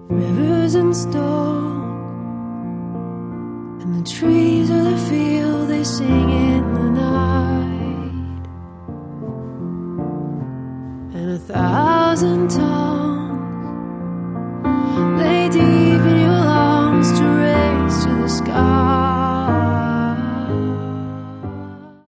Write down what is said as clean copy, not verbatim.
rivers and stone, and the trees of the field, they sing in the night. And 1,000 times